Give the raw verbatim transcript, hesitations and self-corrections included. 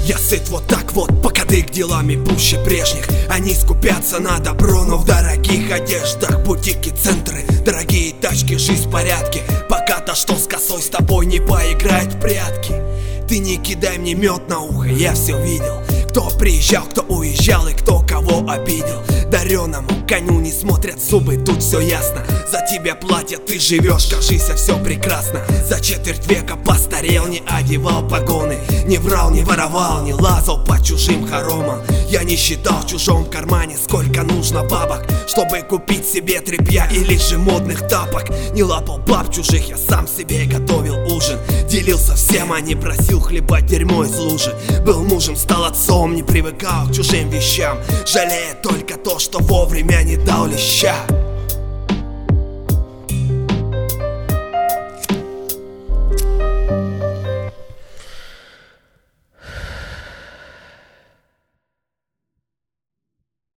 Я сыт вот так вот, пока ты к делами пуще прежних. Они скупятся на добро, но в дорогих одеждах. Бутики, центры, дорогие тачки, жизнь в порядке. Пока-то что с косой с тобой не поиграет в прятки. Ты не кидай мне мед на ухо, я все видел. Кто приезжал, кто уезжал и кто кого обидел. Дареному коню не смотрят зубы, тут все ясно. За тебя платят, ты живешь, кажись, все прекрасно. За четверть века постарел, не одевал погоны. Не врал, не воровал, не лазал по чужим хоромам. Я не считал в чужом кармане, сколько нужно бабок, чтобы купить себе тряпья или же модных тапок. Не лапал баб чужих, я сам себе готовил ужин. Делился всем, а не просил хлебать дерьмо из лужи. Был мужем, стал отцом, не привыкал к чужим вещам. Жалея только то, что вовремя не дал леща.